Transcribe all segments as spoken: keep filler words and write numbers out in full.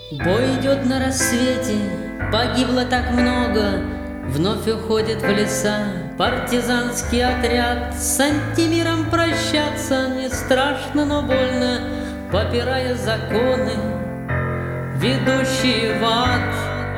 Бой идет на рассвете, погибло так много, вновь уходит в леса партизанский отряд. С Антимиром прощаться не страшно, но больно, попирая законы, ведущие в ад.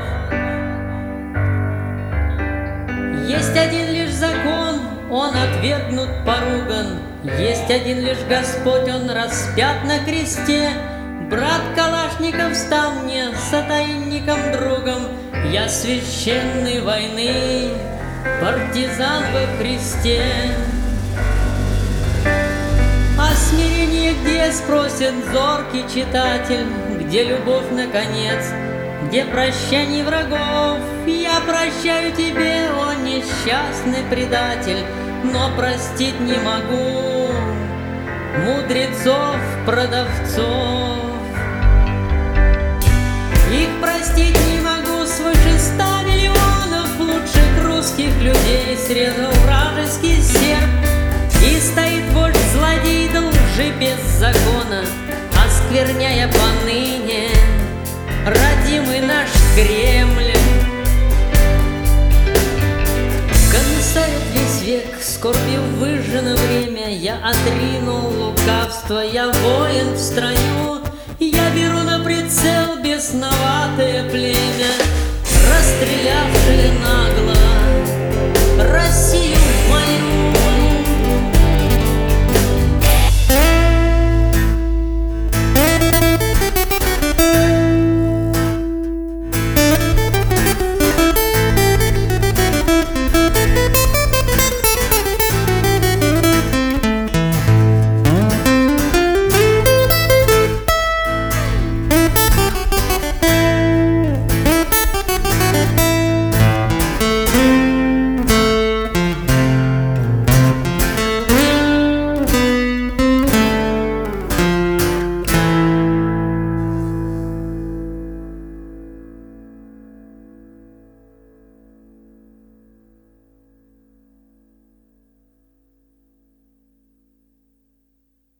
Есть один лишь закон, он отвергнут, поруган. Есть один лишь Господь, он распят на кресте. Брат Калашников стал мне сотайником другом. Я священной войны, партизан во Христе. А смирение где, спросит зоркий читатель? Где любовь, наконец? Где прощание врагов? Я прощаю тебе, о несчастный предатель, но простить не могу мудрецов, продавцов. Их простить не могу, свыше ста миллионов лучших русских людей срезал вражеский серп. И стоит вождь злодей до лжи без закона, оскверняя поныне родимый наш Кремль. Концарит весь век, скорбью выжжено время. Я отринул лукавство, я воин в строю. Я беру на прицел бесноватое племя.